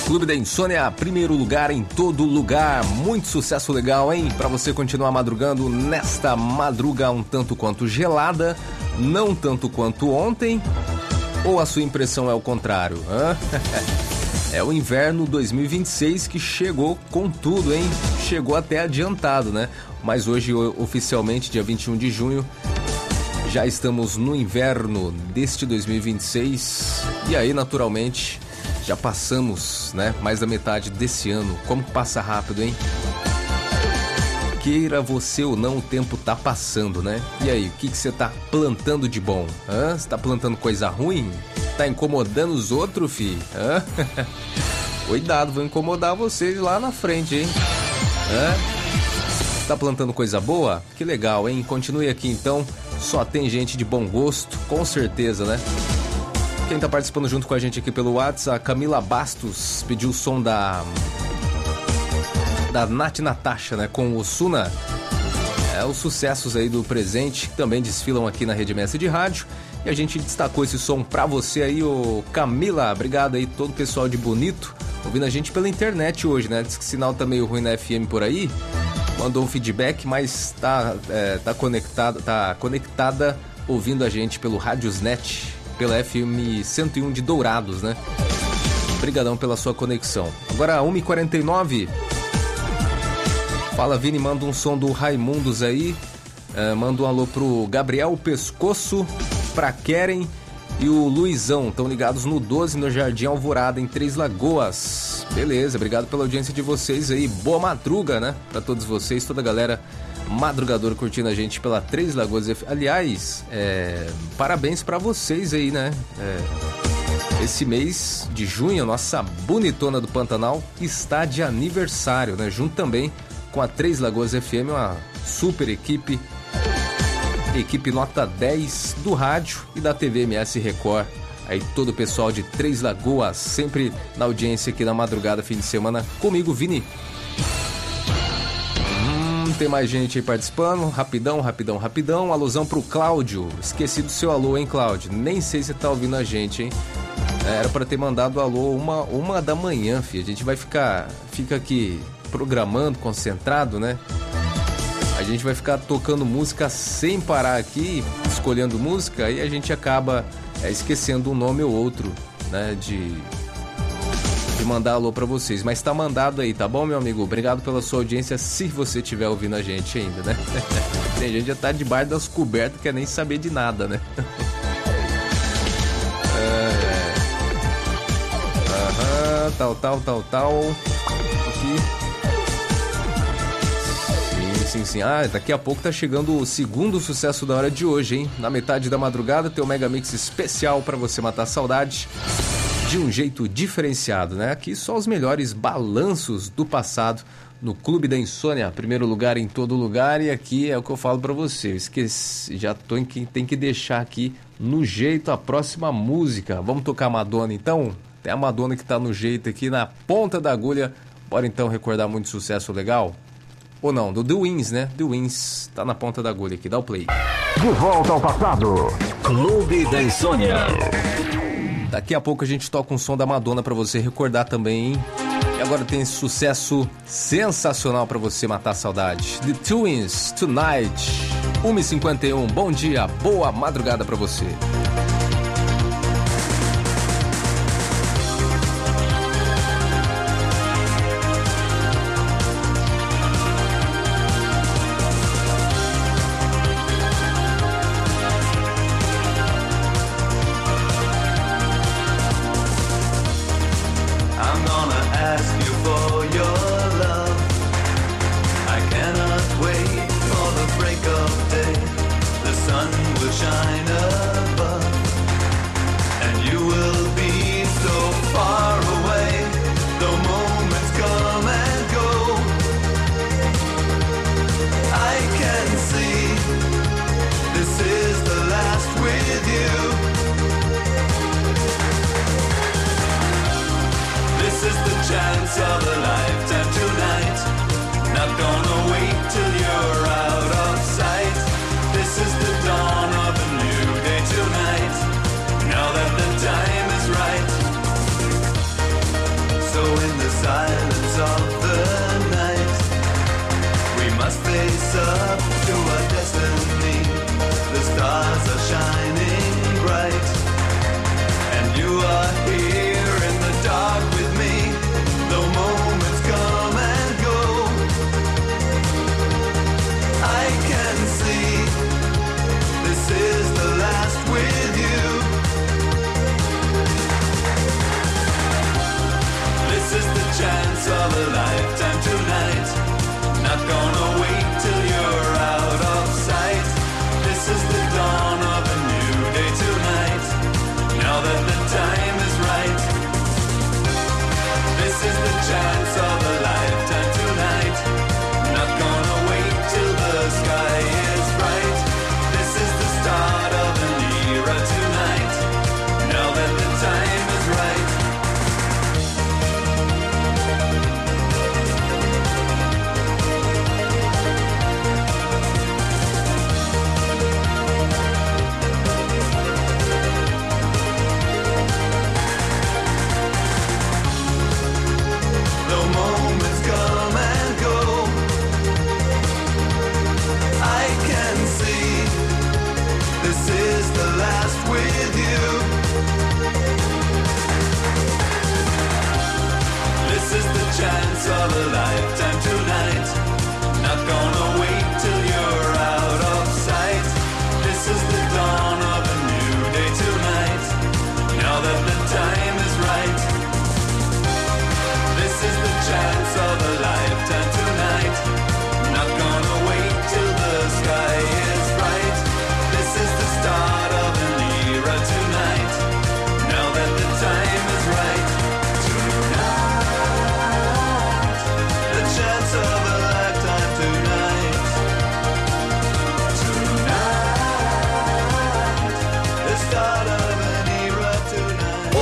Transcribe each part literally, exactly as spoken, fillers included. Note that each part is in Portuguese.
Clube da Insônia, primeiro lugar em todo lugar. Muito sucesso legal, hein? Pra você continuar madrugando nesta madruga um tanto quanto gelada, não tanto quanto ontem, ou a sua impressão é o contrário? Hã? É o inverno dois mil e vinte e seis que chegou com tudo, hein? Chegou até adiantado, né? Mas hoje, oficialmente, dia vinte e um de junho, já estamos no inverno deste dois mil e vinte e seis. E aí, naturalmente, já passamos, né, mais da metade desse ano. Como que passa rápido, hein? Queira você ou não, o tempo tá passando, né? E aí, o que que você tá plantando de bom? Hã? Você tá plantando coisa ruim? Tá incomodando os outros, fi? Hã? Cuidado, vou incomodar vocês lá na frente, hein? Hã? Tá plantando coisa boa? Que legal, hein? Continue aqui então. Só tem gente de bom gosto, com certeza, né? Quem tá participando junto com a gente aqui pelo WhatsApp, a Camila Bastos pediu o som da da Nath Natasha, né, com o Osuna. É, os sucessos aí do presente que também desfilam aqui na Rede M S de Rádio. E a gente destacou esse som pra você aí, ô Camila. Obrigado aí, todo o pessoal de Bonito, ouvindo a gente pela internet hoje, né? Diz que o sinal tá meio ruim na F M por aí. Mandou um feedback, mas tá, é, tá conectada, tá conectada ouvindo a gente pelo Radiosnet, pela F M cento e um de Dourados, né? Obrigadão pela sua conexão. Agora, uma e quarenta e nove. Fala, Vini, manda um som do Raimundos aí. Uh, manda um alô pro Gabriel Pescoço, pra Keren e o Luizão. Estão ligados no doze, no Jardim Alvorada, em Três Lagoas. Beleza, obrigado pela audiência de vocês aí. Boa madruga, né? Pra todos vocês, toda a galera madrugadora curtindo a gente pela Três Lagoas. Aliás, é, parabéns pra vocês aí, né? É, esse mês de junho, a nossa bonitona do Pantanal está de aniversário, né? Junto também com a Três Lagoas F M, uma super equipe, equipe nota dez do rádio e da T V M S Record. Aí todo o pessoal de Três Lagoas, sempre na audiência aqui na madrugada, fim de semana, comigo, Vini. Tem mais gente aí participando. Rapidão, rapidão, rapidão. Alusão pro Cláudio. Esqueci do seu alô, hein, Cláudio? Nem sei se tá ouvindo a gente, hein? Era pra ter mandado alô uma, uma da manhã, filho. A gente vai ficar fica aqui programando, concentrado, né? A gente vai ficar tocando música sem parar aqui, escolhendo música, e a gente acaba é, esquecendo um nome ou outro, né? De... de mandar alô pra vocês, mas tá mandado aí, tá bom, meu amigo? Obrigado pela sua audiência, se você estiver ouvindo a gente ainda, né? Tem gente que já tá debaixo das cobertas, quer nem saber de nada, né? é... Aham, tal, tal, tal, tal. Aqui. Sim, sim, sim. Ah, daqui a pouco tá chegando o segundo sucesso da hora de hoje, hein? Na metade da madrugada tem o Mega Mix especial pra você matar a saudade de um jeito diferenciado, né? Aqui só os melhores balanços do passado no Clube da Insônia, primeiro lugar em todo lugar. E aqui é o que eu falo pra você, eu esqueci, já tô em que tem que deixar aqui no jeito a próxima música. Vamos tocar Madonna então? Tem a Madonna que tá no jeito aqui, na ponta da agulha. Bora então recordar muito sucesso legal? Ou não, do The Wins, né? The Wins tá na ponta da agulha aqui, dá o play. De volta ao passado, Clube da Insônia. Daqui a pouco a gente toca um som da Madonna pra você recordar também, hein? E agora tem esse sucesso sensacional pra você matar a saudade. The Twins, Tonight. uma e cinquenta e um, bom dia, boa madrugada pra você. Wait for the break of day. The sun will shine above.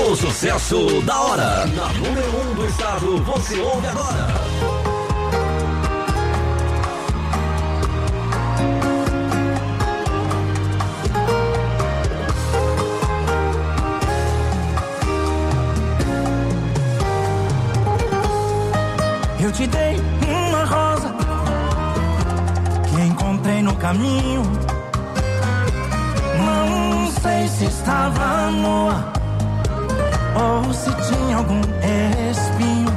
O sucesso da hora. Na número um do estado, você ouve agora. Eu te dei uma rosa que encontrei no caminho. Não sei se estava nua ou se tinha algum espinho.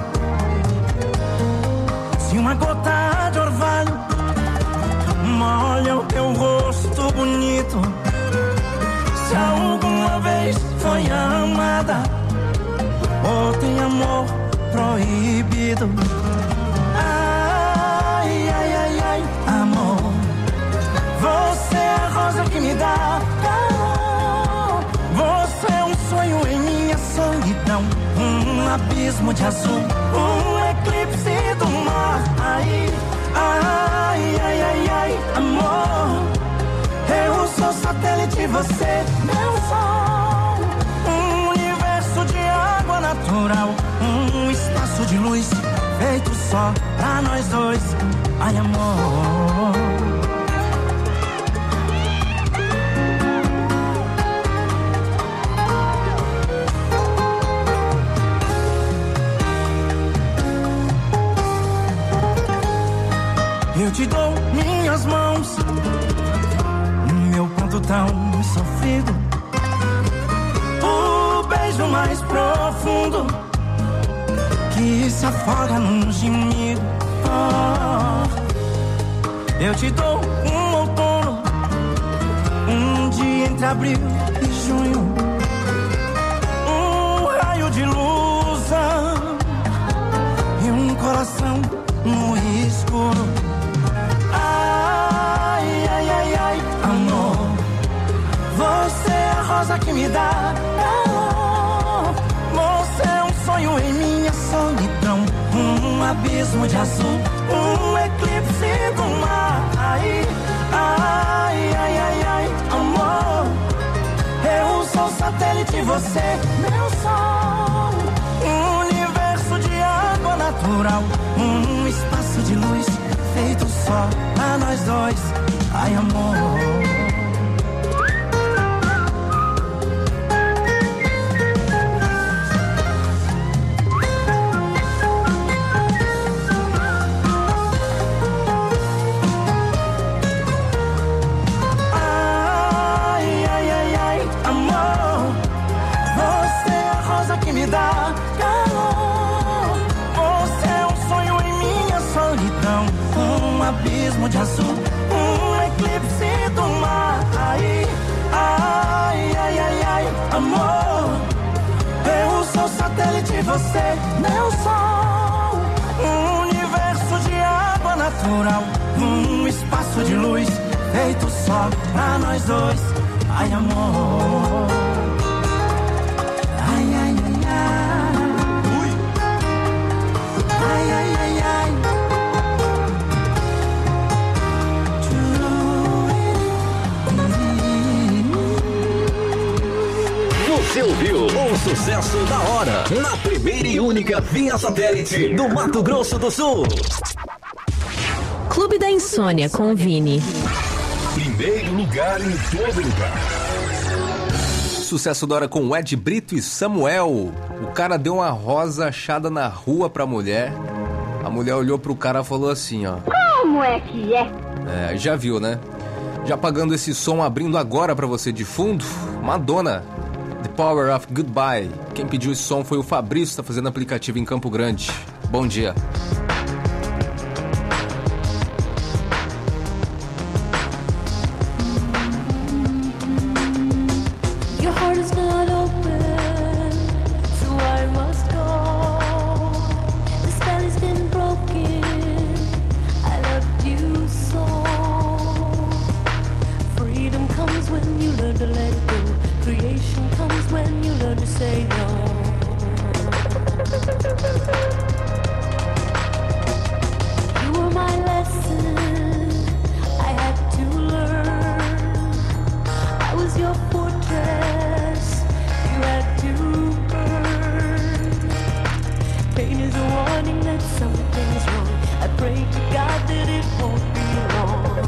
Se uma gota de orvalho molha o teu rosto bonito, se alguma vez foi amada ou tem amor proibido. Ai, ai, ai, ai, amor, você é a rosa que me dá calor. Você é um sonho em minha solidão, um abismo de azul, um eclipse do mar. Ai, ai, ai, ai, ai, amor, eu sou satélite, você meu sol. Um universo de água natural, um espaço de luz feito só pra nós dois. Ai, amor, eu te dou minhas mãos, meu pranto tão sofrido, o beijo mais profundo que se afoga num gemido. Oh, eu te dou um outono, um dia entre abril e junho, um raio de luz e um coração no escuro. Ai, ai, ai, ai, amor, você é a rosa que me dá calor. Você é um sonho em minha solidão, um abismo de azul, um eclipse do mar. Ai, ai, ai, ai, ai, amor, eu sou satélite, você meu sol. Um universo de água natural, um espaço de luz feito só pra nós dois. Ai, amor, que me dá calor. Você é um sonho em minha solidão, um abismo de azul, um eclipse do mar. Ai, ai, ai, ai, ai, amor, eu sou satélite, você meu sol. Um universo de água natural, um espaço de luz feito só pra nós dois. Ai, amor, ai, ai, ai, ai. Ui. Ai, ai, ai, ai. Você ouviu o sucesso da hora na primeira e única via satélite do Mato Grosso do Sul. Clube da Insônia com o Vini. Primeiro lugar em todo lugar. Sucesso da hora com Ed Brito e Samuel. O cara deu uma rosa achada na rua pra mulher. A mulher olhou pro cara e falou assim, ó: como é que é? É, já viu, né? Já pagando esse som, abrindo agora pra você de fundo, Madonna, The Power of Goodbye. Quem pediu esse som foi o Fabrício, tá fazendo aplicativo em Campo Grande. Bom dia. Say no. something's wrong. I pray to God that it won't be long.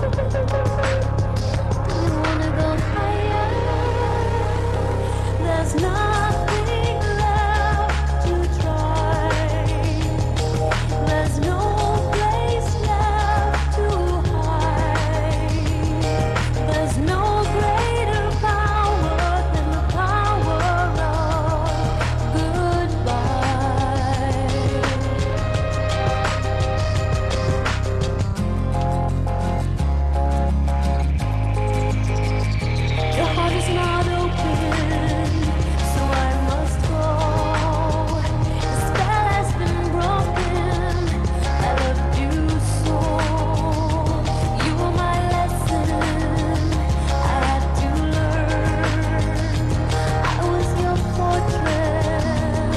You wanna go higher? There's nothing left to try. There's no place left to hide. There's no greater power than the power of goodbye. Your heart is not open, so I must go. The spell has been broken. I loved you so. You were my lesson. I had to learn. I was your fortress.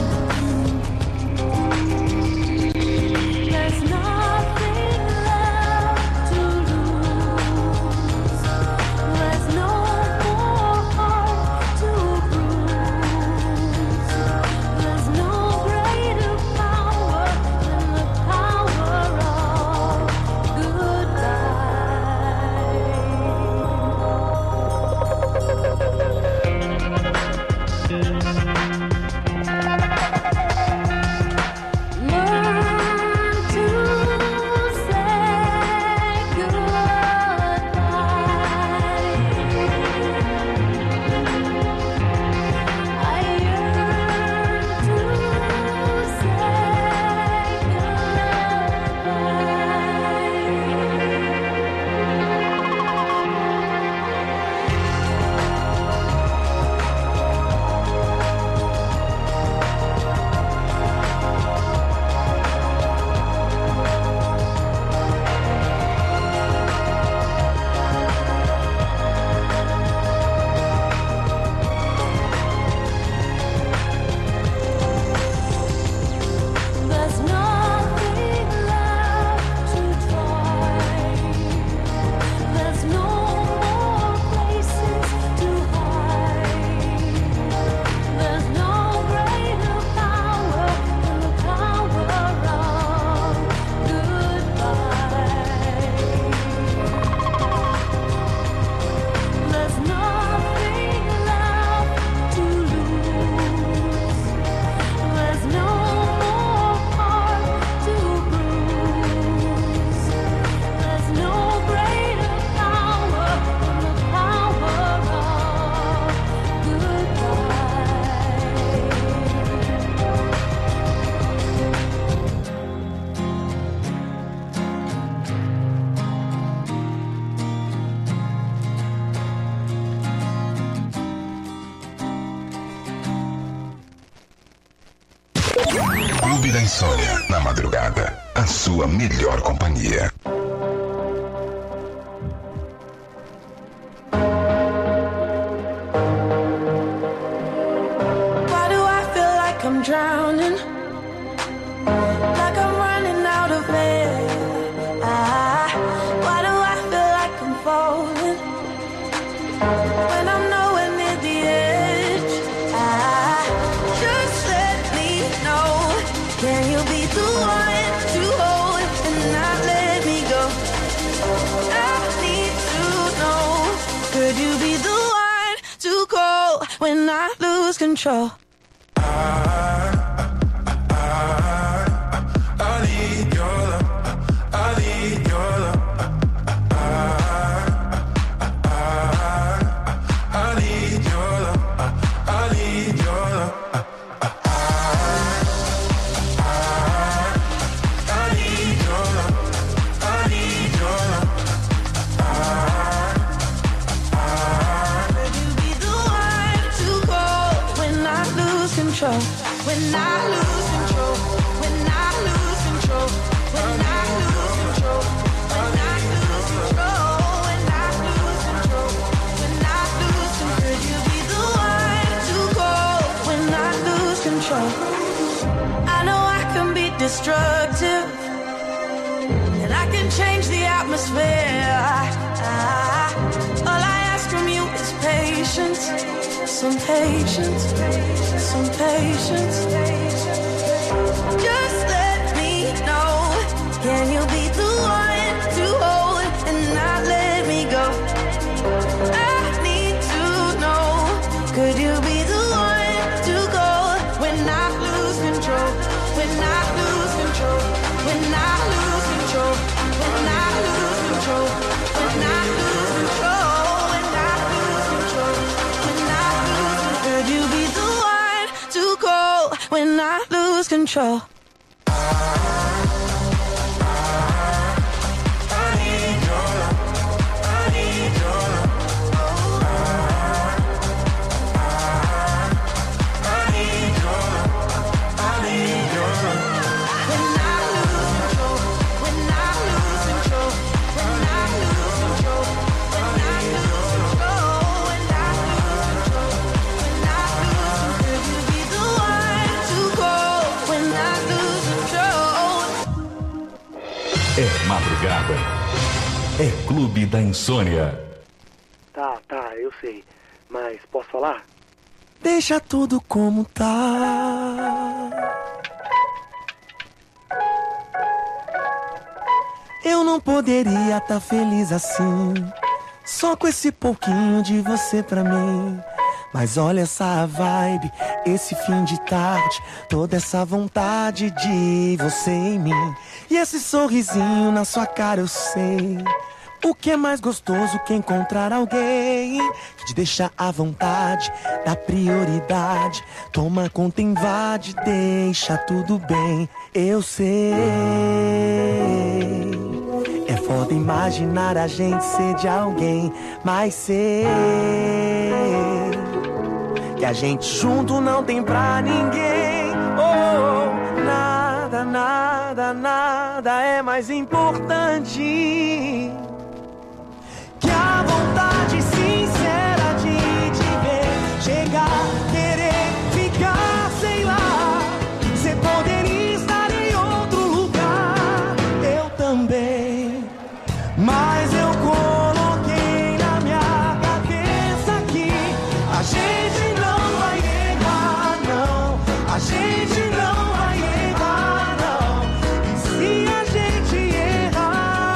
There's nothing left to lose. There's no more heart to bruise. There's no greater power than the power of goodbye. Learn to say goodbye. I yearn to There's nothing left to try. There's no more places to hide. There's no greater power than the power of goodbye. There's nothing left to lose. There's no more heart to bruise. There's no greater power than the power of Clube da Insônia, na madrugada, a sua melhor companhia. Why do I feel like I'm drowning? Like I'm running out of air. Ah, why do I feel like I'm falling? When I'm nowhere near the edge. Ah, just let me know. Can you be the one to hold and not let me go? I need to know. Could you be the one to call when I lose control? Could you be the one to call when I lose control? When I lose control. When I lose control. When I lose control. When I lose control. When I lose control. When I lose control. Could you be the one to call when I lose control? I know I can be destructive, and I can change the atmosphere. Ah, all I ask from you is patience, some patience, some patience. Just let me know. when I lose control. É madrugada. É Clube da Insônia. Tá, tá, eu sei. Mas posso falar? Deixa tudo como tá. Eu não poderia tá feliz assim, só com esse pouquinho de você pra mim. Mas olha essa vibe, esse fim de tarde, toda essa vontade de você em mim. E esse sorrisinho na sua cara eu sei. O que é mais gostoso que encontrar alguém que te deixa à vontade, dá prioridade, toma conta, invade, deixa tudo bem. Eu sei, é foda imaginar a gente ser de alguém, mas sei que a gente junto não tem pra ninguém. Oh, nada, nada, nada é mais importante que a vontade sincera de te ver chegar, querer ficar, sei lá. Você poderia estar em outro lugar, eu também, mas eu coloquei na minha cabeça que a gente não vai errar, não. A gente não vai errar, não. E se a gente errar,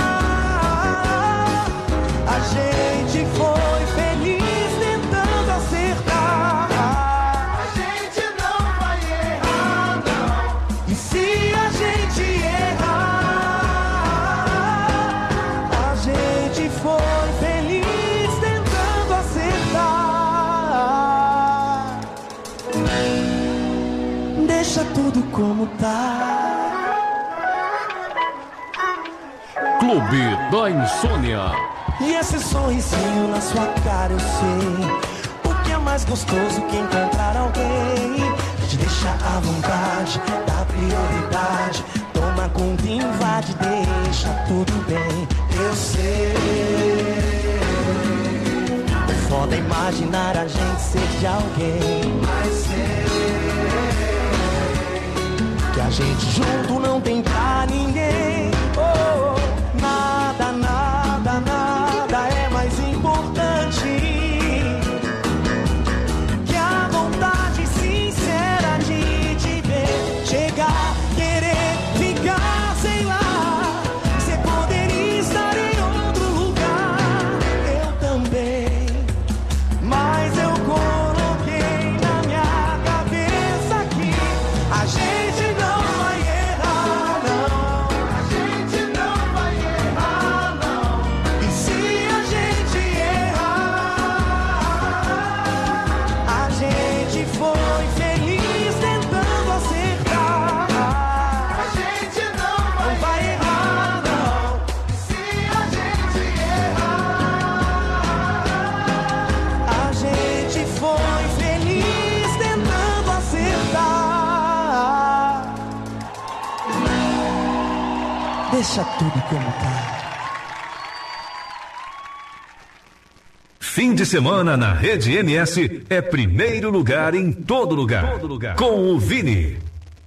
a gente foi feliz tentando acertar. A gente não vai errar, não. E se a gente errar, a gente foi feliz tentando acertar. Deixa tudo como tá. Clube da Insônia. E esse sorrisinho na sua cara eu sei. O que é mais gostoso que encontrar alguém que te deixa à vontade, dá prioridade, toma conta, invade, deixa tudo bem. Eu sei, é foda imaginar a gente ser de alguém, mas sei que a gente junto não tem pra ninguém. Oh, nada, nada, nada é mais importante que a vontade sincera de te ver chegar, querer ficar, sei lá. Você poderia estar em outro lugar, eu também, mas eu coloquei na minha cabeça que a gente não vai errar, não. A gente não vai errar, não. E se a gente errar, a gente foi feliz tentando acertar. A gente não vai errar, não. E se a gente errar, a gente foi feliz tentando acertar. Deixa tudo como tá. Fim de semana na Rede M S é primeiro lugar em todo lugar. Com o Vini.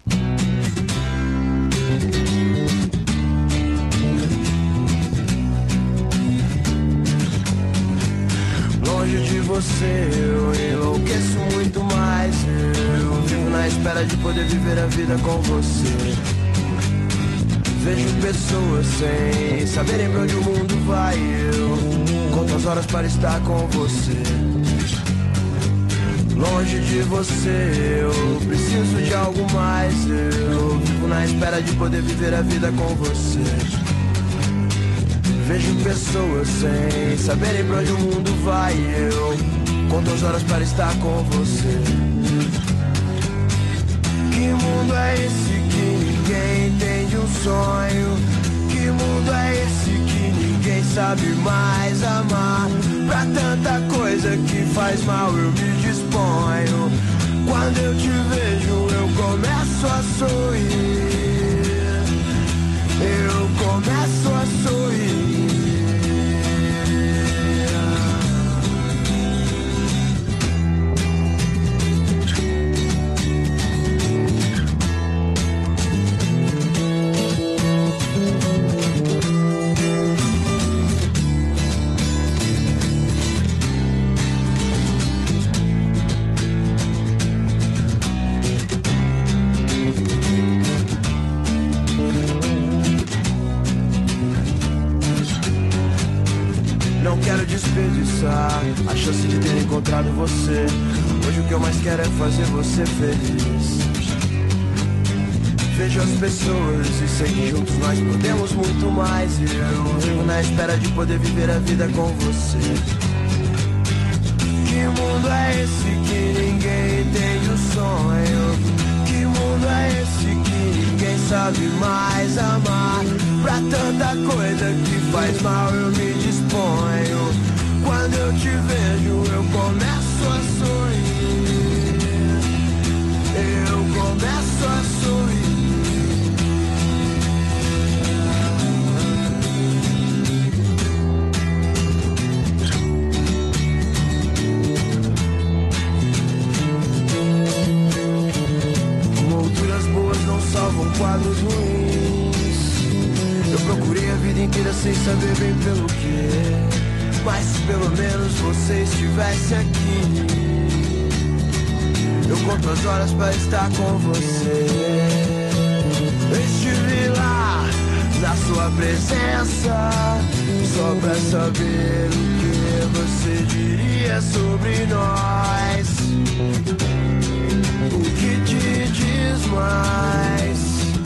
Longe de você eu enlouqueço muito mais. Eu vivo na espera de poder viver a vida com você. Vejo pessoas sem saberem pra onde o mundo vai. Eu conto as horas para estar com você. Longe de você eu preciso de algo mais. Eu vivo na espera de poder viver a vida com você. Vejo pessoas sem saberem pra onde o mundo vai. Eu conto as horas para estar com você. Que sabe mais amar. Pra tanta coisa que faz mal eu me disponho. Quando eu te vejo eu começo a sorrir. Eu começo a sorrir. Desperdiçar a chance de ter encontrado você. Hoje o que eu mais quero é fazer você feliz. Vejo as pessoas e sei que juntos nós podemos muito mais. E eu vivo na espera de poder viver a vida com você. Que mundo é esse que ninguém entende o sonho? Que mundo é esse que ninguém sabe mais amar? Pra tanta coisa que faz mal eu me disponho. Quando eu te vejo eu começo a sorrir. Eu começo a sorrir. Molduras boas não salvam quadros ruins. Eu procurei a vida inteira sem saber bem pelo que. Mas se pelo menos você estivesse aqui, eu conto as horas pra estar com você. Eu estive lá na sua presença, só pra saber o que você diria sobre nós. O que te diz mais?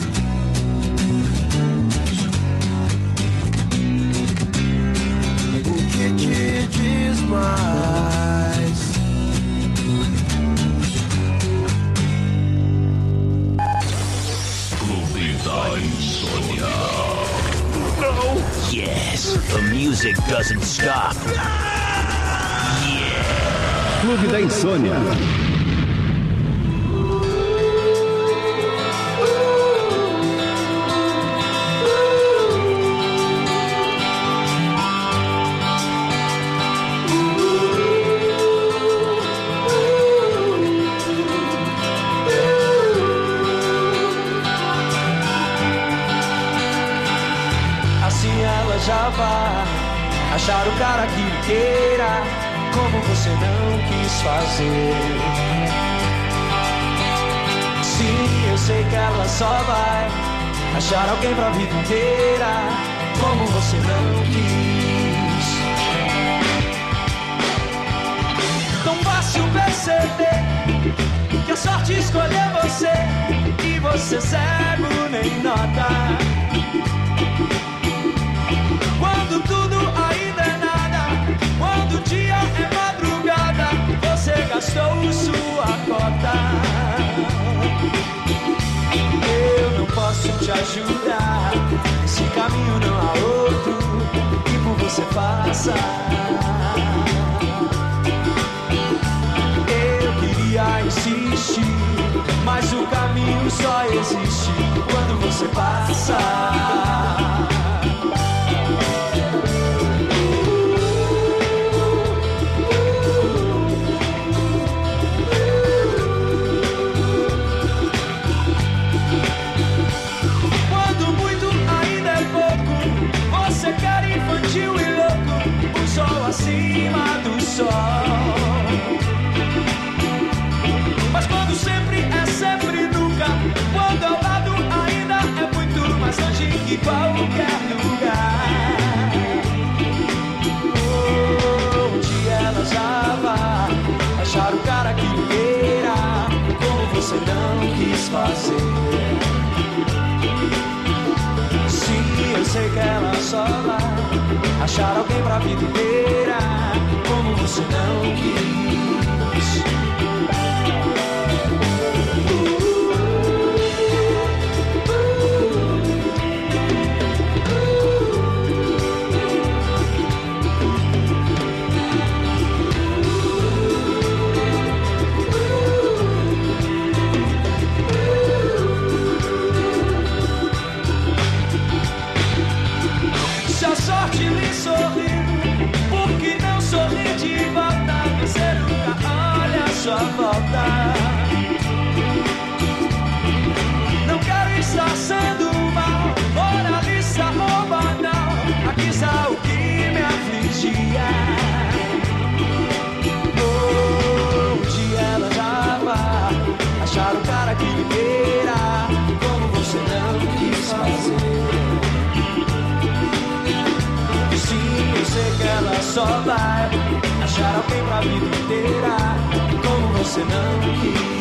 Que te diz mais? Clube da Insônia. No! Yes, the music doesn't stop. Yeah! Clube da Insônia. Já vá achar o cara que queira, como você não quis fazer. Sim, eu sei que ela só vai achar alguém pra vida inteira, como você não quis. Tão fácil perceber que a sorte escolheu você, e você cego nem nota. Quando tudo ainda é nada, quando o dia é madrugada, você gastou sua cota. Eu não posso te ajudar, esse caminho não há outro que por você faça. Eu queria insistir, mas o caminho só existe quando você passa. Acima do sol. Mas quando sempre é sempre nunca, quando ao lado ainda é muito mais longe que qualquer lugar. Oh, um dia ela já vai achar o cara que queira, como você não quis fazer. Sim, eu sei que ela só vai achar alguém pra vida inteira, como você não quis. que me queira como você não quis fazer. E sim, eu sei que ela só vai achar alguém pra vida inteira como você não quis.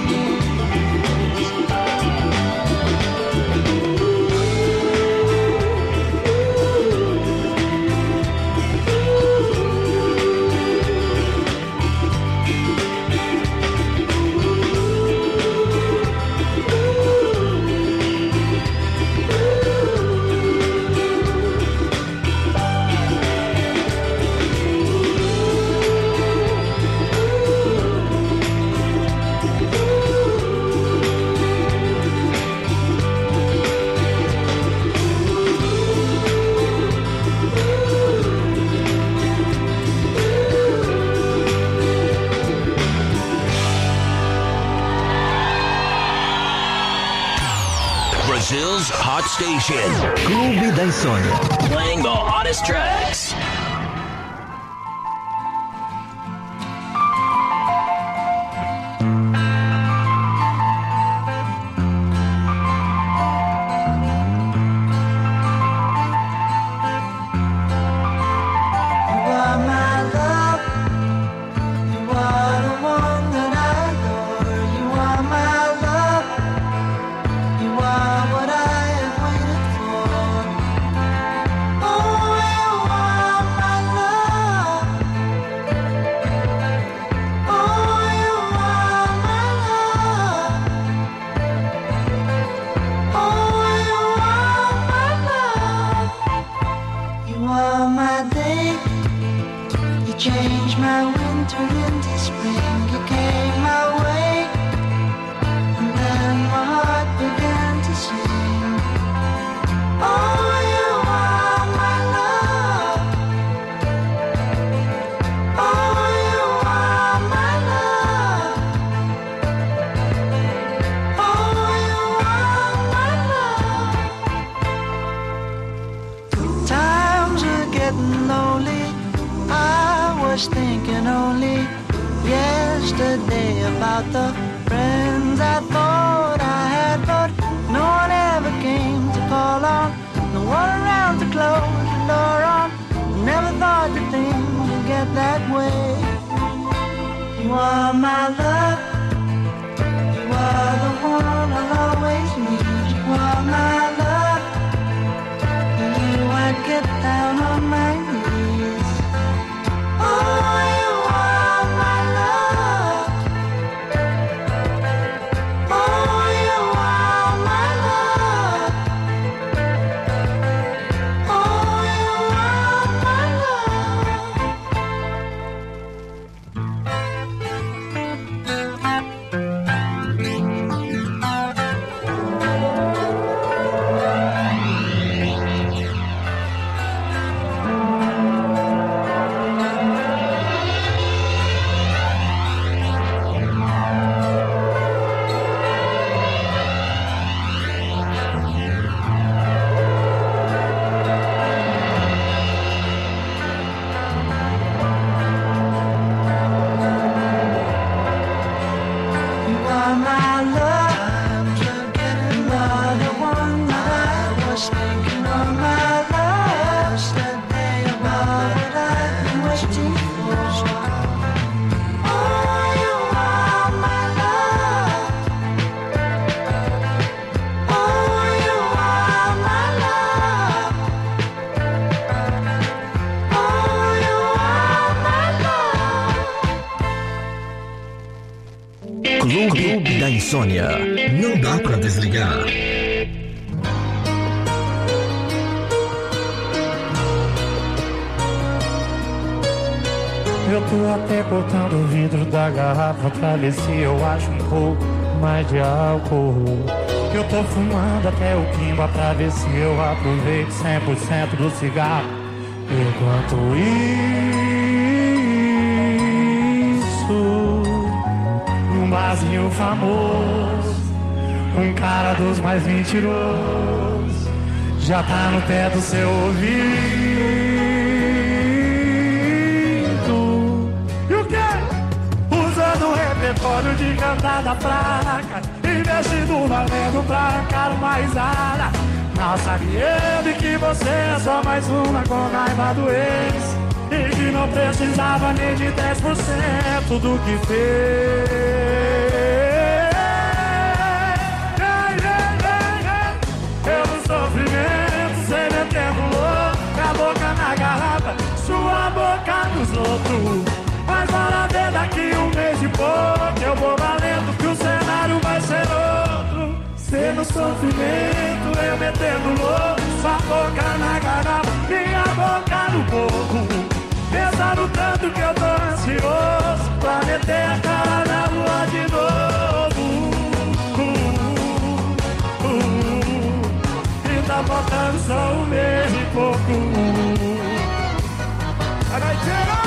Brazil's hot station, Clube da Insônia. Playing the hottest tracks. Clube da Insônia. Não dá pra desligar. Eu tô até cortando o vidro da garrafa pra ver se eu acho um pouco mais de álcool. Eu tô fumando até o pimba pra ver se eu aproveito cem por cento do cigarro. Enquanto isso, num barzinho famoso, um cara dos mais mentirosos já tá no pé do seu ouvido. E o quê? Usando o repertório de cantada fraca, investido valendo pra arrancar uma risada. Não sabe ele que você é só mais uma com raiva do ex, e que não precisava nem de dez por cento do que fez. Eu no sofrimento, cê metendo louco, com a boca na garrafa, sua boca nos outros. Mas bora ver daqui um mês e pouco, eu vou valendo que o cenário vai ser outro. Cê no sofrimento, eu metendo louco, sua boca na garrafa, minha boca no boco. Pensando tanto que eu tô ansioso pra meter a cara na lua de novo. uh, uh, uh, E tá faltando só um mês e pouco. Vai tirar!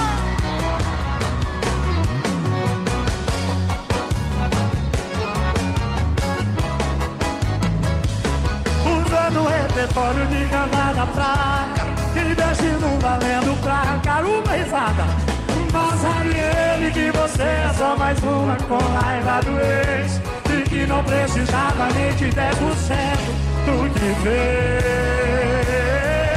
Usando o repertório de cambada fraca, investindo valendo pra arrancar uma risada. Mas sabe ele que você é só mais uma com raiva do ex, e que não precisava nem de dez por cento do que fez.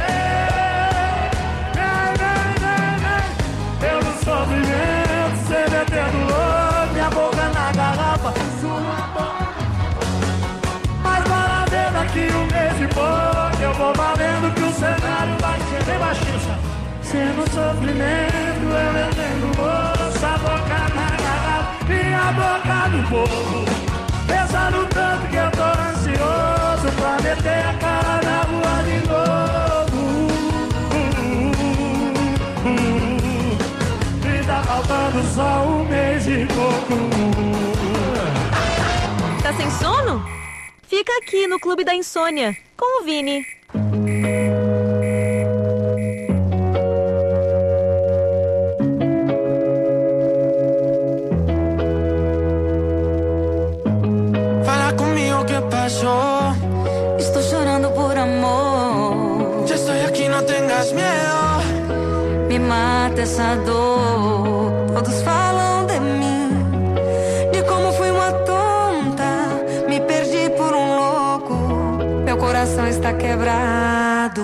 Eu no sofrimento, cê metendo louco, minha boca na garrafa, sua boca. Mas bora ver daqui um mês e pouco, eu vou valendo que o cenário vai ser bem baixista. Cê no sofrimento, eu metendo moço, a boca na garrafa, minha boca no povo. Pensando tanto que eu tô ansioso pra meter a cara na rua de novo. uh, uh, uh, E tá faltando só um mês e pouco. Tá sem sono? Fica aqui no Clube da Insônia, com o Vini. Fala comigo, ¿qué pasó? Estou chorando por amor. Ya estoy aquí, no tengas miedo. Me mata essa dor. Todos falam de mim, de como fui uma tonta, me perdi por um louco. Meu coração está quebrado.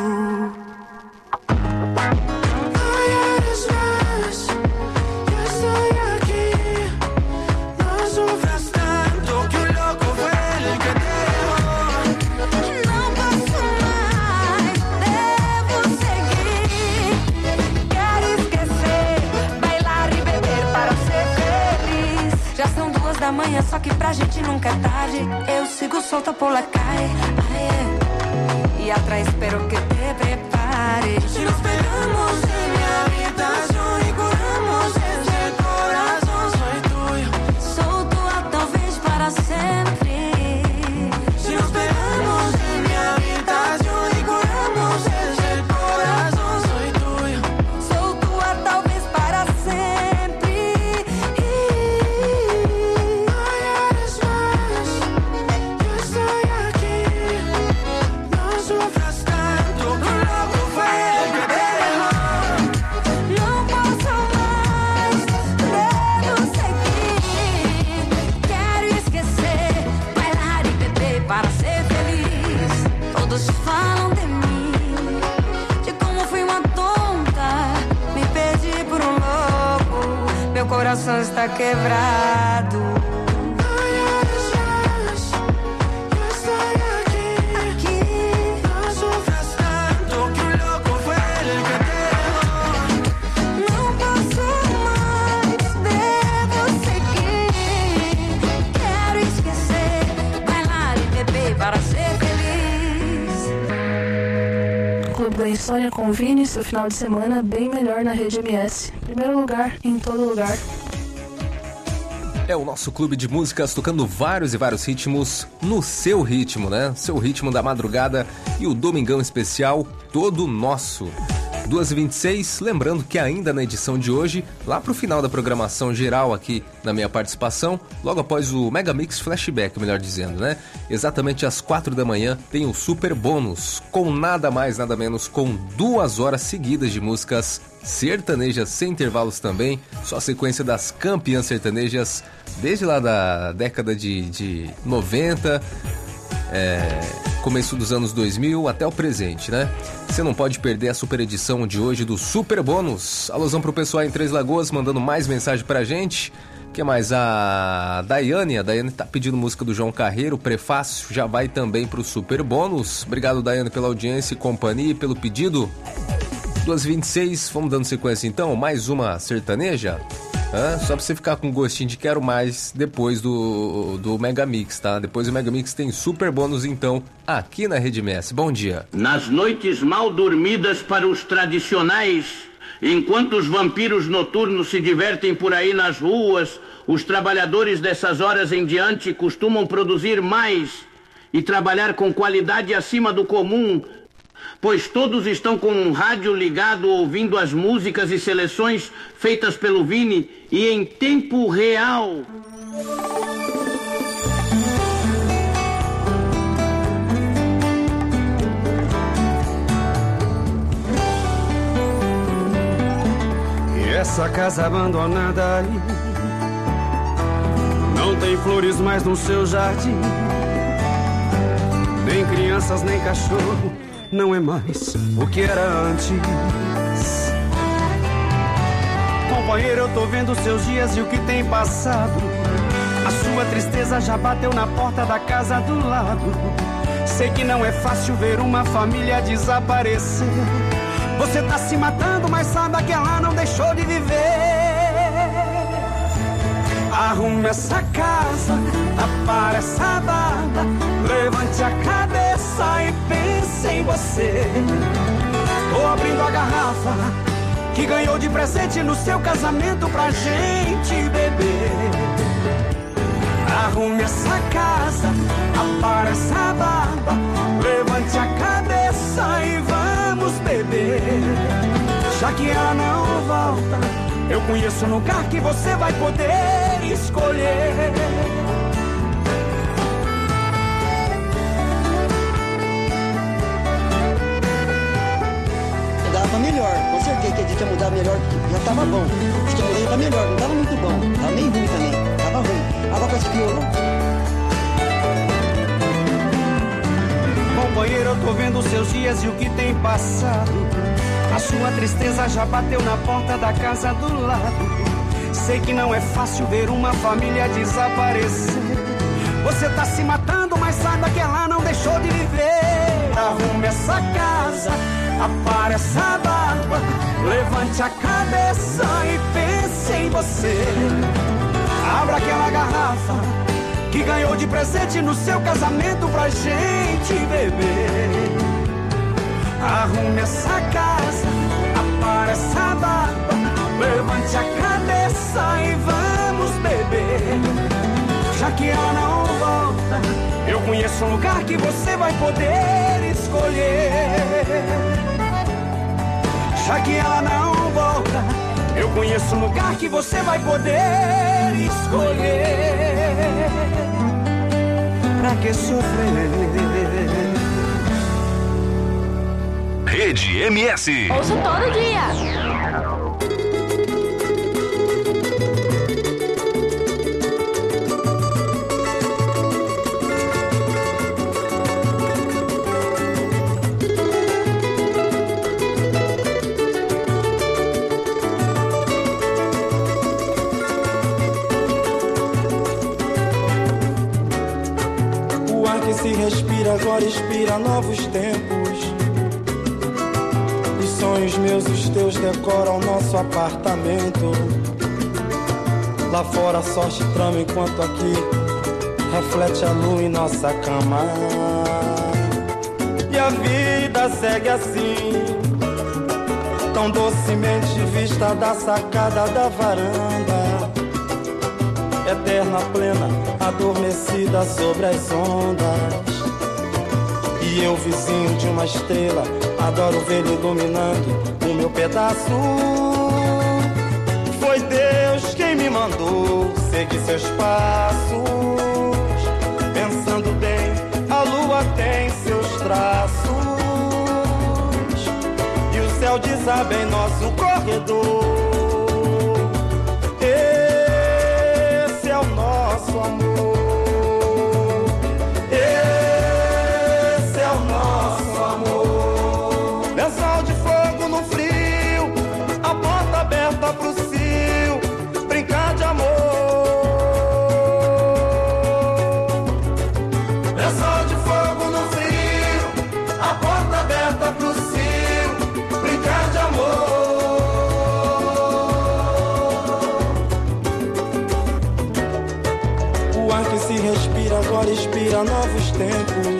Da manhã, só que pra gente nunca é tarde. Eu sigo solta por la calle, ah, yeah. E atrás espero que te prepare. Si nos pegamos en mi habitación y curamos ese corazón, soy tuyo. Sou tua talvez para sempre. Si nos pegamos en mi habitación y curamos ese corazón, soy tuyo. Sou tua talvez para sempre. Meu coração está quebrado. Não posso mais, devo seguir. Quero esquecer, bailar e beber para ser feliz. Clube da Insônia com o Vini, seu final de semana bem melhor na Rede M S. Primeiro lugar, em todo lugar. É o nosso clube de músicas tocando vários e vários ritmos no seu ritmo, né? Seu ritmo da madrugada e o Domingão Especial todo nosso. duas e vinte e seis, lembrando que ainda na edição de hoje, lá pro final da programação geral aqui na minha participação, logo após o Mega Mix Flashback, melhor dizendo, né? Exatamente às quatro da manhã tem o Super Bônus, com nada mais, nada menos, com duas horas seguidas de músicas sertanejas sem intervalos também, só a sequência das campeãs sertanejas desde lá da década de, de noventa, é, começo dos anos dois mil até o presente, né? Você não pode perder a super edição de hoje do Super Bônus. Alusão pro pessoal em Três Lagoas mandando mais mensagem pra gente. O que mais? A Daiane, a Daiane tá pedindo música do João Carreiro, prefácio, já vai também pro Super Bônus. Obrigado, Daiane, pela audiência e companhia e pelo pedido. duas e vinte e seis, vamos dando sequência então, mais uma sertaneja. Hã? Só pra você ficar com gostinho de quero mais depois do, do Mega Mix, tá? Depois do Mega Mix tem Super Bônus então, aqui na Rede M S. Bom dia. Nas noites mal dormidas para os tradicionais, enquanto os vampiros noturnos se divertem por aí nas ruas, os trabalhadores dessas horas em diante costumam produzir mais e trabalhar com qualidade acima do comum, pois todos estão com um rádio ligado ouvindo as músicas e seleções feitas pelo Vini e em tempo real. E essa casa abandonada aí não tem flores mais no seu jardim, nem crianças, nem cachorro, não é mais o que era antes. Companheiro, eu tô vendo seus dias e o que tem passado. A sua tristeza já bateu na porta da casa do lado. Sei que não é fácil ver uma família desaparecer. Você tá se matando, mas sabe que ela não deixou de viver. Arrume essa casa, apare essa barba, levante a cabeça e pense em você. Tô abrindo a garrafa que ganhou de presente no seu casamento pra gente beber. Arrume essa casa, apare essa barba, levante a cabeça e vamos beber. Já que ela não volta, eu conheço um lugar que você vai poder escolher. Dava melhor, com certeza que a gente ia mudar melhor, já tava bom. Acho que mudei pra melhor, não tava muito bom, tava meio ruim também, tava ruim. Agora parece que piorou. Companheiro, eu tô vendo seus dias e o que tem passado. A sua tristeza já bateu na porta da casa do lado. Sei que não é fácil ver uma família desaparecer. Você tá se matando, mas saiba que ela não deixou de viver. Arrume essa casa, apare essa barba, levante a cabeça e pense em você. Abra aquela garrafa que ganhou de presente no seu casamento pra gente beber. Arrume essa casa, apare essa barba, levante a cabeça e vamos beber. Já que ela não volta, eu conheço um lugar que você vai poder escolher. Já que ela não volta, eu conheço um lugar que você vai poder escolher. Pra que sofrer? Rede M S. Ouço todo dia. O ar que se respira agora inspira novos tempos. Os sonhos meus, os teus decoram nosso apartamento. Lá fora a sorte trama enquanto aqui reflete a lua em nossa cama. E a vida segue assim, tão docemente vista da sacada da varanda. Eterna, plena, adormecida sobre as ondas. E eu, vizinho de uma estrela, adoro vê-lo iluminando o meu pedaço. Foi Deus quem me mandou seguir seus passos. Pensando bem, a lua tem seus traços. E o céu desaba em nosso corredor. Esse é o nosso amor. Esse é o nosso amor. Lençol de fogo no frio, a porta aberta pro cio, brincar de amor. Lençol de fogo no frio, a porta aberta pro cio, brincar de amor. O ar que se respira agora inspira novos tempos.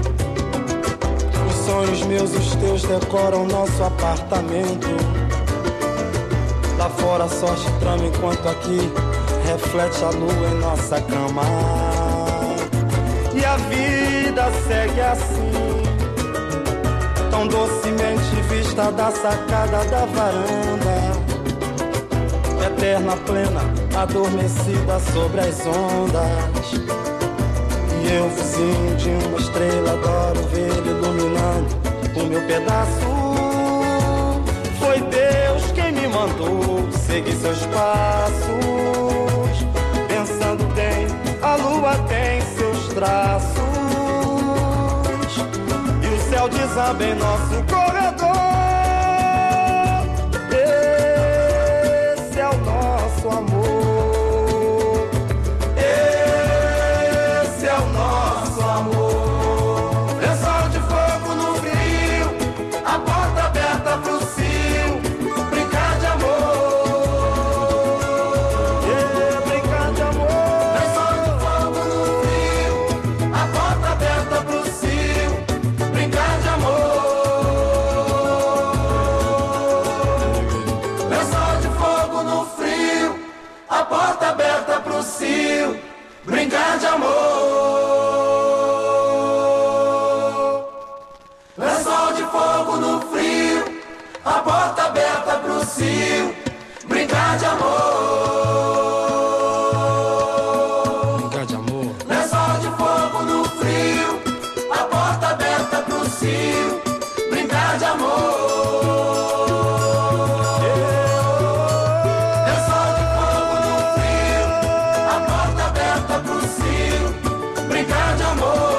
Os sonhos meus, os teus decoram nosso apartamento. Lá fora a sorte trama enquanto aqui reflete a lua em nossa cama. E a vida segue assim, tão docemente vista da sacada da varanda. Eterna, plena, adormecida sobre as ondas. E eu, vizinho de uma estrela, adoro vê-lo iluminando o meu pedaço. Foi Deus quem me mandou seguir seus passos. Pensando bem, a lua tem seus traços. E o céu desaba em nosso corredor. Esse é o nosso amor. Esse é o nosso amor. Lençol de fogo no frio, a porta aberta pro cio, brincar de amor. Yeah, brincar de amor. Lençol de fogo no frio, a porta aberta pro cio, brincar de amor. Lençol de fogo no frio, a porta aberta pro cio, brincar de amor. Lençol de fogo no frio, a porta aberta pro cio, brincar de amor. Brincar de amor. Lençol de fogo no frio, a porta aberta pro cio, brincar de amor. Lençol de fogo no frio, a porta aberta pro cio, brincar de amor.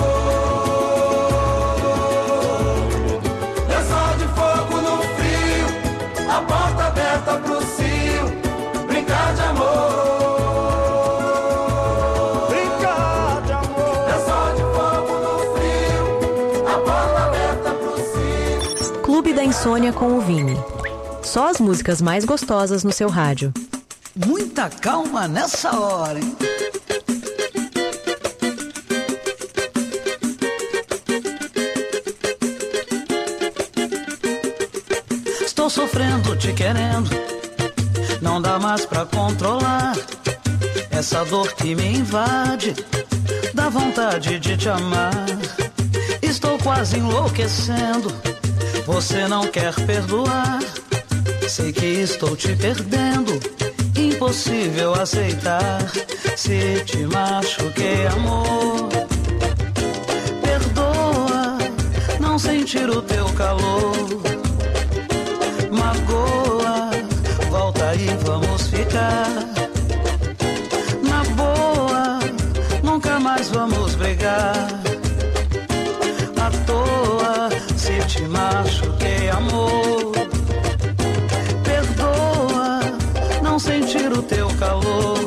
Lençol de fogo no frio, a porta aberta pro cio, brincar de amor. Brincar de amor. Lençol de fogo no frio, a porta aberta pro cio. Clube da Insônia com o Vini. Só as músicas mais gostosas no seu rádio. Muita calma nessa hora, hein? Estou sofrendo, te querendo, não dá mais pra controlar. Essa dor que me invade, dá vontade de te amar. Estou quase enlouquecendo, você não quer perdoar. Sei que estou te perdendo, impossível aceitar. Se te machuquei, amor, perdoa não sentir o teu calor. Magoa, volta aí, vamos ficar. Na boa, nunca mais vamos brigar. À toa, se te machuquei, amor, perdoa não sentir o teu calor.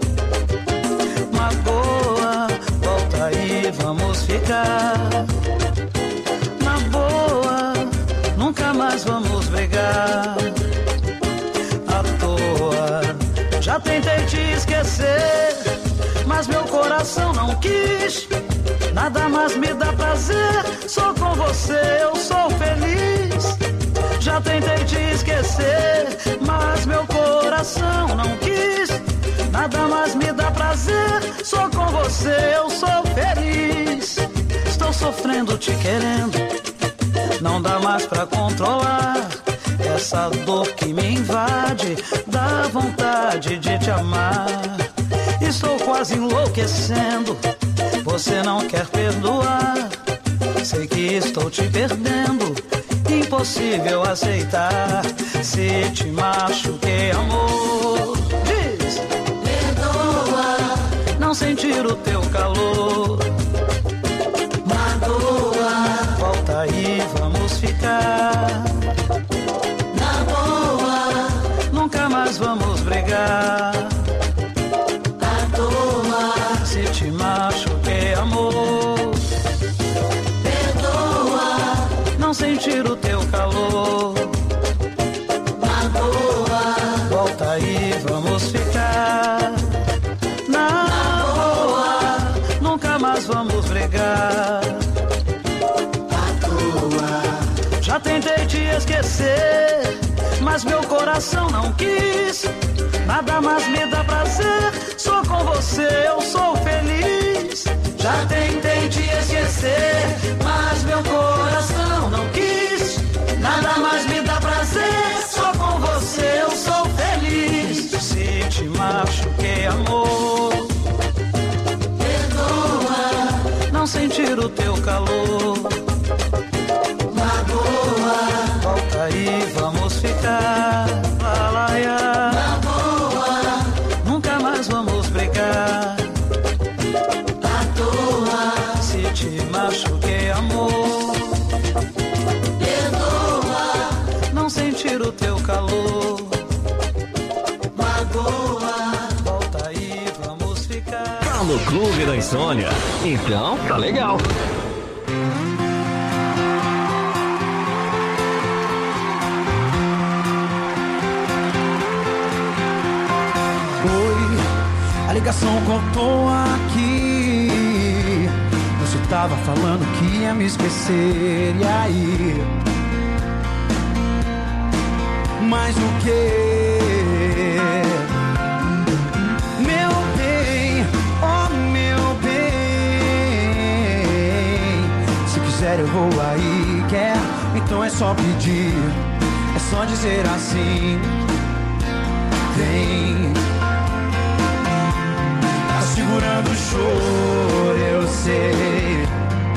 Magoa, volta aí, vamos ficar. Na boa, nunca mais vamos brigar. À toa, já tentei te esquecer, mas meu coração não quis. Nada mais me dá prazer, só com você eu sou feliz. Já tentei te esquecer, mas meu coração não quis. Nada mais me dá prazer, só com você eu sou feliz. Estou sofrendo, te querendo. Não dá mais pra controlar essa dor que me invade. Dá vontade de te amar. Estou quase enlouquecendo. Você não quer perdoar. Sei que estou te perdendo. Impossível aceitar. Se te machuquei, amor, diz: perdoa. Não sentir o teu calor magoa. Volta aí, vamos ficar na boa. Nunca mais vamos brigar à toa. Se te machuquei, amor, perdoa. Não sentir o teu calor magoa. Volta aí, vamos ficar na, na boa. Nunca mais vamos brigar à toa. Já tentei te esquecer, mas meu coração não quis. Nada mais me dá prazer, só com você eu sou feliz. Já tentei te esquecer, mas meu coração não quis. Nada mais me dá prazer, só com você eu sou feliz. Se te machuquei, amor, perdoa. Não sentir o teu calor magoa. Volta aí, vamos ficar lalaia. Na boa. Nunca mais vamos brigar à toa. Se te machuquei, amor, perdoa. Não sentir o teu calor magoa. Volta aí, vamos ficar. Tá no Clube da Insônia? Então tá legal. A ligação cortou aqui. Você tava falando que ia me esquecer. E aí? Mas o que? Meu bem, oh meu bem. Se quiser eu vou aí. Quer? Então é só pedir. É só dizer assim. Vem. Segurando o choro, eu sei.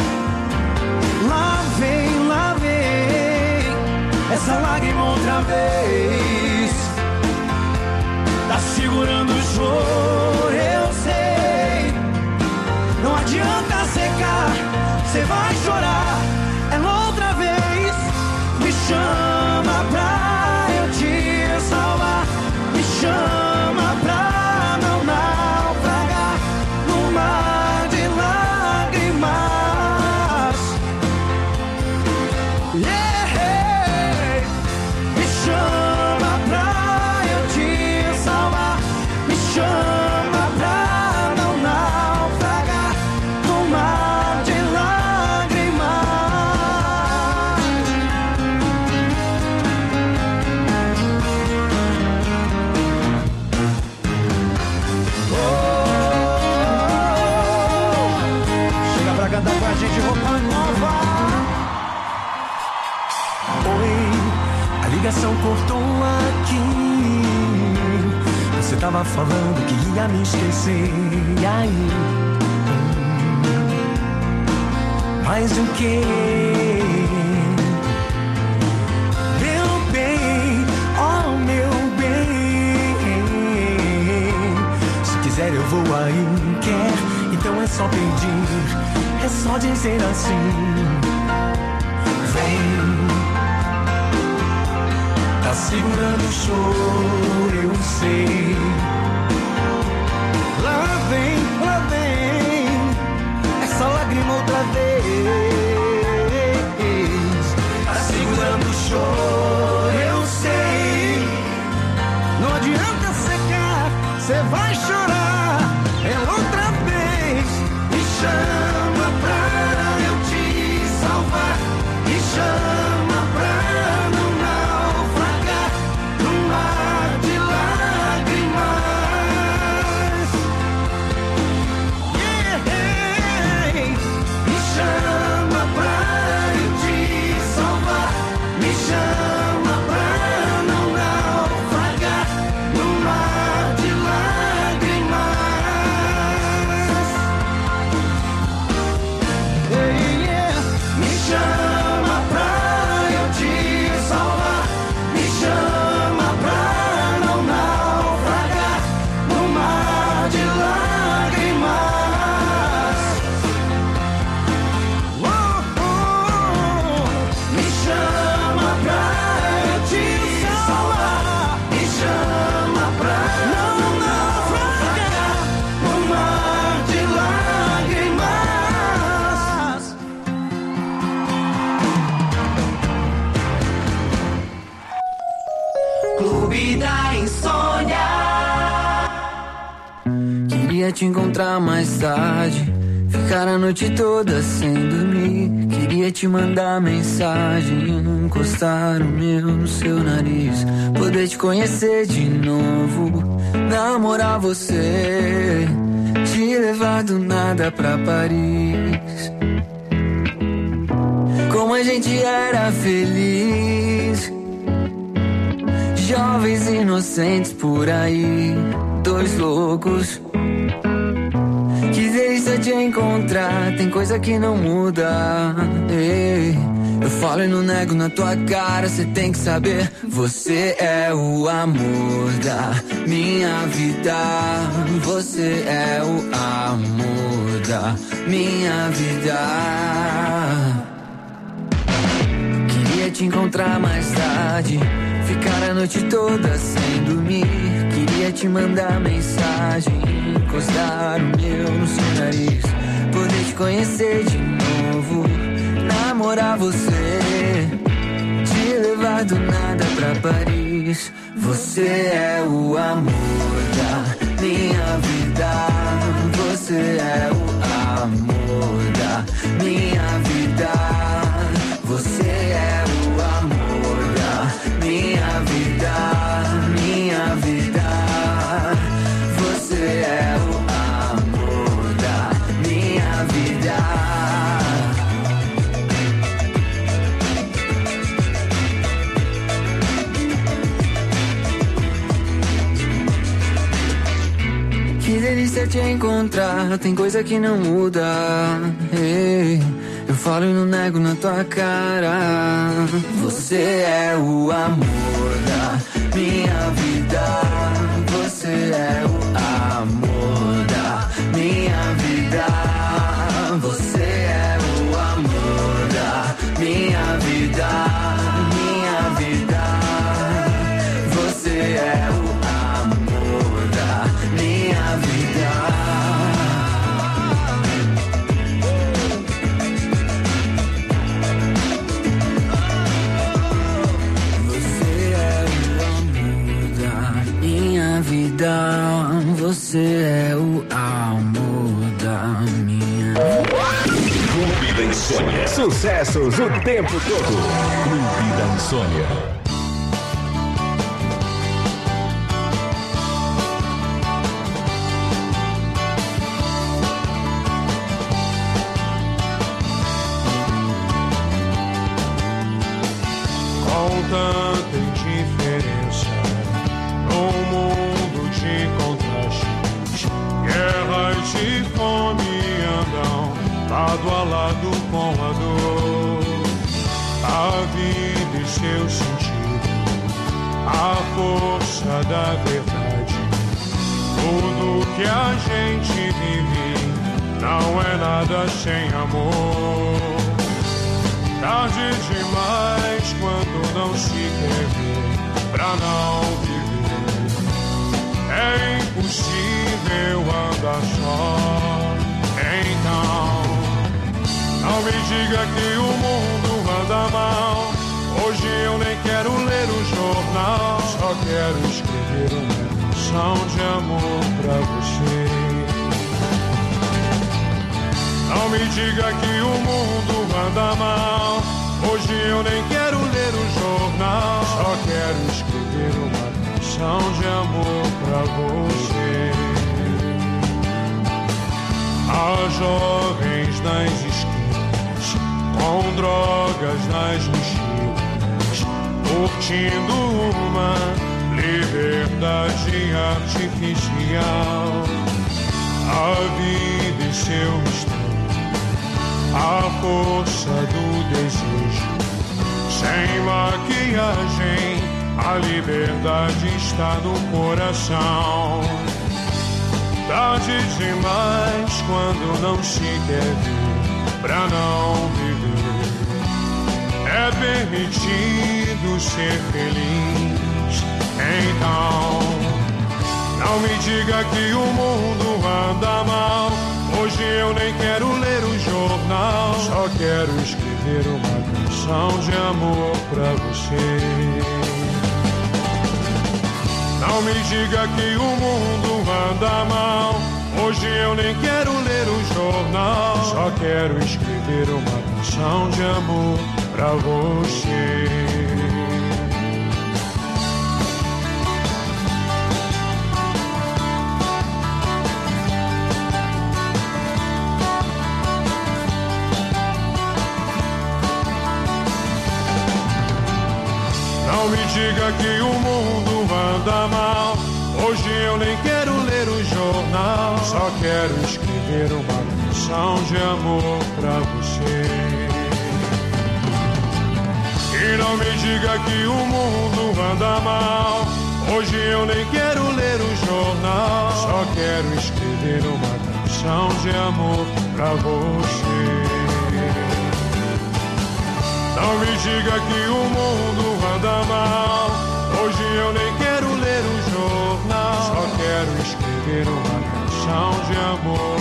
Lá vem, lá vem essa lágrima outra vez. Tá segurando o choro, eu sei. Não adianta secar, cê vai chorar. É outra vez. Me chama pra eu te salvar. Me chama pra cortou aqui. Você tava falando que ia me esquecer. E aí? Mas o que? Meu bem, oh meu bem. Se quiser eu vou aí. Quer? Então é só pedir. É só dizer assim. Vem. Tá segurando o choro, eu sei. Lá vem, lá vem essa lágrima outra vez. Tá segurando o choro, eu sei. Não adianta secar, cê vai chorar. É outra vez. Me chama pra eu te salvar. Me chama pra Queria te encontrar mais tarde, ficar a noite toda sem dormir. Queria te mandar mensagem, encostar o meu no seu nariz, poder te conhecer de novo, namorar você, te levar do nada pra Paris. Como a gente era feliz, jovens inocentes por aí, dois loucos. Que delícia te encontrar, tem coisa que não muda. Ei, eu falo e não nego na tua cara, cê tem que saber. Você é o amor da minha vida, você é o amor da minha vida. Queria te encontrar mais tarde, ficar a noite toda sem dormir. Queria te mandar mensagem, encostar o meu no seu nariz, poder te conhecer de novo, namorar você, te levar do nada pra Paris. Você é o amor da minha vida, você é o amor da minha vida. Você é o amor da minha vida, minha vida. Você é o amor da minha vida. Que delícia te encontrar, tem coisa que não muda. Ei, eu falo e não nego na tua cara. Você é o amor da minha vida, você é o amor da minha vida. Você é o amor da minha vida, minha vida. Você é o amor da minha vida. Vida, você é o amor da minha Clube da Insônia. Sucessos o tempo todo. Clube da Insônia. Com tanta indiferença no mundo de contrastes, guerras e fome andam lado a lado com a dor. A vida e seu sentido, a força da verdade, tudo que a gente vive não é nada sem amor. Tarde demais quando não se quer ver pra não viver. É impossível andar só. Então, não me diga que o mundo anda mal. Hoje eu nem quero ler o jornal, só quero escrever uma canção de amor pra você. Não me diga que o mundo anda mal. Hoje eu nem quero ler o jornal, só quero escrever uma canção de amor pra você. Há jovens nas esquinas, com drogas nas mochilas, curtindo uma liberdade artificial. A vida e seu mistério, a força do desejo, sem maquiagem, a liberdade está no coração. Tarde demais quando não se quer ver pra não viver. É permitido ser feliz, então não me diga que o mundo anda mal. Hoje eu nem quero ler o jornal, só quero escrever uma canção de amor pra você. Não me diga que o mundo anda mal. Hoje eu nem quero ler o jornal, só quero escrever uma canção de amor pra você. Não me diga que o mundo anda mal. Hoje eu nem quero ler o jornal, só quero escrever uma canção de amor pra você. E não me diga que o mundo anda mal. Hoje eu nem quero ler o jornal, só quero escrever uma canção de amor pra você. Não me diga que o mundo anda mal. Hoje eu nem quero ler o jornal, só quero escrever uma canção de amor